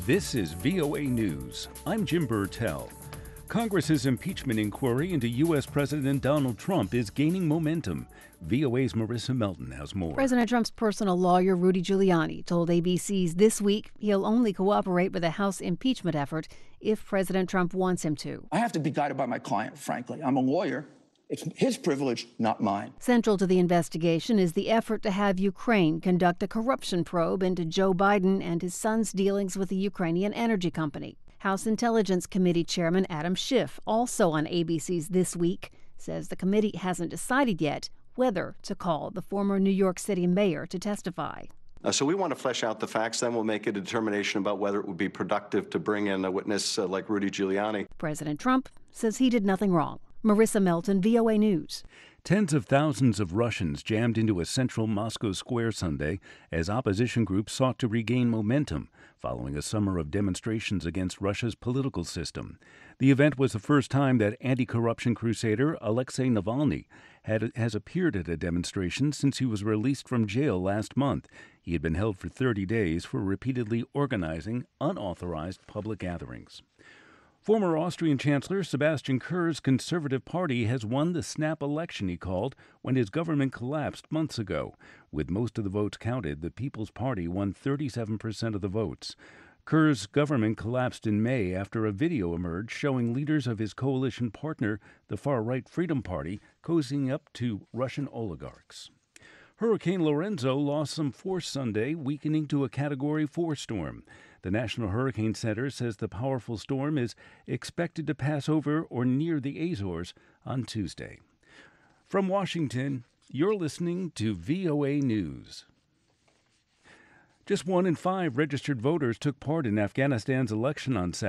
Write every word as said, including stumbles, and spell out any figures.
This is V O A News. I'm Jim Burtell. Congress's impeachment inquiry into U S. President Donald Trump is gaining momentum. V O A's Marissa Melton has more. President Trump's personal lawyer, Rudy Giuliani, told A B C's This Week he'll only cooperate with the House impeachment effort if President Trump wants him to. I have to be guided by my client, frankly. I'm a lawyer. It's his privilege, not mine. Central to the investigation is the effort to have Ukraine conduct a corruption probe into Joe Biden and his son's dealings with the Ukrainian energy company. House Intelligence Committee Chairman Adam Schiff, also on A B C's This Week, says the committee hasn't decided yet whether to call the former New York City mayor to testify. Uh, so we want to flesh out the facts, then we'll make a determination about whether it would be productive to bring in a witness uh, like Rudy Giuliani. President Trump says he did nothing wrong. Marissa Melton, V O A News. Tens of thousands of Russians jammed into a central Moscow square Sunday as opposition groups sought to regain momentum following a summer of demonstrations against Russia's political system. The event was the first time that anti-corruption crusader Alexei Navalny had, has appeared at a demonstration since he was released from jail last month. He had been held for thirty days for repeatedly organizing unauthorized public gatherings. Former Austrian Chancellor Sebastian Kurz' Conservative Party has won the snap election he called when his government collapsed months ago. With most of the votes counted, the People's Party won thirty-seven percent of the votes. Kurz' government collapsed in May after a video emerged showing leaders of his coalition partner, the far-right Freedom Party, cozying up to Russian oligarchs. Hurricane Lorenzo lost some force Sunday, weakening to a Category four storm. The National Hurricane Center says the powerful storm is expected to pass over or near the Azores on Tuesday. From Washington, you're listening to V O A News. Just one in five registered voters took part in Afghanistan's election on Saturday.